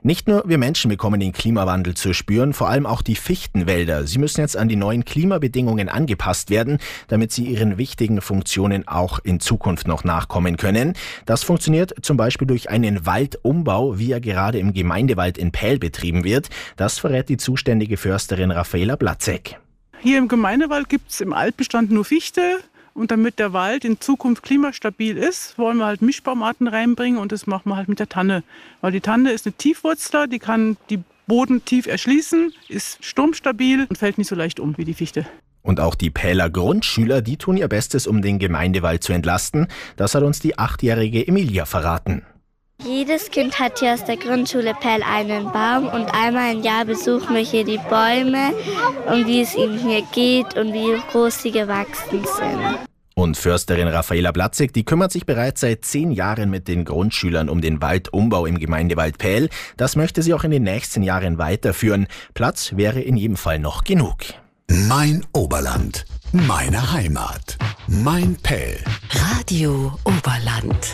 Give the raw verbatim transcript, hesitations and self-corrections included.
Nicht nur wir Menschen bekommen den Klimawandel zu spüren, vor allem auch die Fichtenwälder. Sie müssen jetzt an die neuen Klimabedingungen angepasst werden, damit sie ihren wichtigen Funktionen auch in Zukunft noch nachkommen können. Das funktioniert zum Beispiel durch einen Waldumbau, wie er gerade im Gemeindewald in Pähl betrieben wird. Das verrät die zuständige Försterin Raffaela Platzek. Hier im Gemeindewald gibt es im Altbestand nur Fichte. Und damit der Wald in Zukunft klimastabil ist, wollen wir halt Mischbaumarten reinbringen und das machen wir halt mit der Tanne. Weil die Tanne ist eine Tiefwurzler, die kann die Boden tief erschließen, ist sturmstabil und fällt nicht so leicht um wie die Fichte. Und auch die Pähler Grundschüler, die tun ihr Bestes, um den Gemeindewald zu entlasten. Das hat uns die achtjährige Emilia verraten. Jedes Kind hat hier aus der Grundschule Pähl einen Baum und einmal im Jahr besuchen wir hier die Bäume und wie es ihnen hier geht und wie groß sie gewachsen sind. Und Försterin Raffaela Platzek, die kümmert sich bereits seit zehn Jahren mit den Grundschülern um den Waldumbau im Gemeindewald Pähl. Das möchte sie auch in den nächsten Jahren weiterführen. Platz wäre in jedem Fall noch genug. Mein Oberland, meine Heimat, mein Pähl. Radio Oberland.